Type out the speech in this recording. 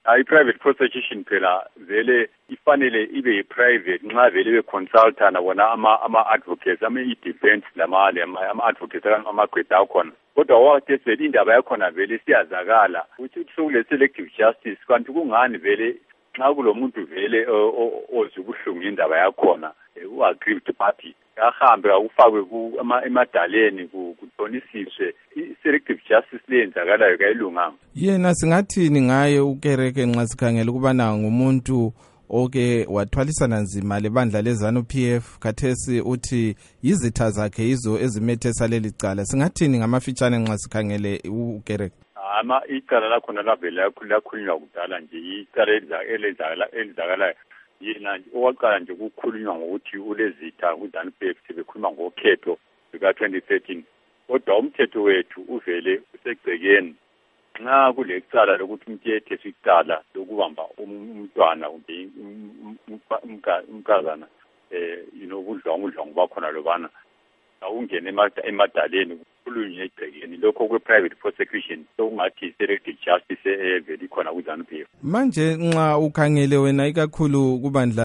I-private prosecution phela vele ifanele ibe private nxa vele be-consultana bona ama-advocates, i-defense ama-advocates amagqwetha akhona. Kodwa wakade vele indaba yakhona vele siyazakala ukuthi sekule-selective justice, kanti kungani vele nxa kulomuntu vele ozwe ubuhlungu indaba yakhona u-aggrieved party ahambe akufakwe emadaleni kuthonisiswe i-selective justice leyenzakalayo kayilunganga. Yena singathini ngaye uKereke nxa sikhangela ukubana ngumuntu oke wathwalisana nzima lebandla leZANU-PF, khathesi uthi izitha zakhe yizo ezimethesa leli cala. Singathini ngamafitshane nxa sikhangele uKereke? Icala lakhona lavele lakhulunywa kudala nje, icala elizakalayo yena owaqala nje ukukhulunywa ngokuthi ulezitha kuZANU-PF sebekhuluma ngokhetho luka-2013. Kodwa umthetho wethu uvele usegcekeni nxa kulecala lokuthi umuntu yetheswe icala lokubamba umntwana kumbe umkazana ubudlwangu bakhona lobana awungene emadaleni kukhulunywe egcekeni. Lokho kwe-private prosecution sokungathi selective justice evele ikhona kuZANU-PF. Manje nxa ukhangele wena ikakhulu kubandla